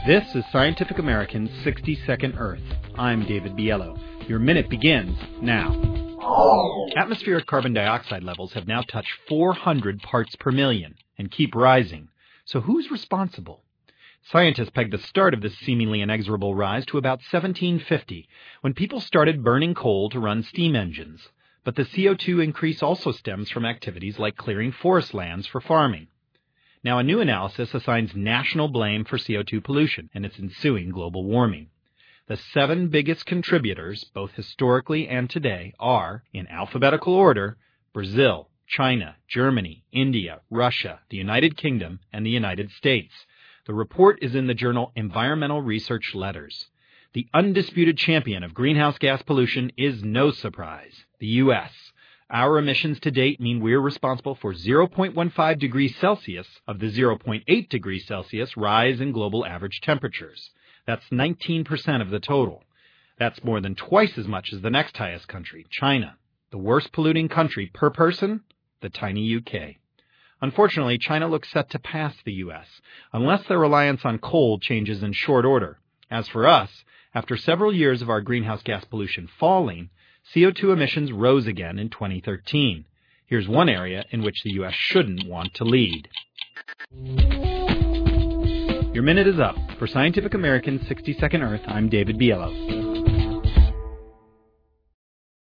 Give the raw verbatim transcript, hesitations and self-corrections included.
This is Scientific American's sixty second Earth. I'm David Biello. Your minute begins now. Atmospheric carbon dioxide levels have now touched four hundred parts per million and keep rising. So who's responsible? Scientists peg the start of this seemingly inexorable rise to about seventeen fifty, when people started burning coal to run steam engines. But the C O two increase also stems from activities like clearing forest lands for farming. Now, a new analysis assigns national blame for C O two pollution and its ensuing global warming. The seven biggest contributors, both historically and today, are, in alphabetical order, Brazil, China, Germany, India, Russia, the United Kingdom, and the United States. The report is in the journal Environmental Research Letters. The undisputed champion of greenhouse gas pollution is no surprise, the U S Our emissions to date mean we're responsible for zero point one five degrees Celsius of the zero point eight degrees Celsius rise in global average temperatures. That's nineteen percent of the total. That's more than twice as much as the next highest country, China. The worst polluting country per person, the tiny U K. Unfortunately, China looks set to pass the U S, unless their reliance on coal changes in short order. As for us, after several years of our greenhouse gas pollution falling, C O two emissions rose again in twenty thirteen. Here's one area in which the U S shouldn't want to lead. Your minute is up. For Scientific American's sixty second Earth, I'm David Biello.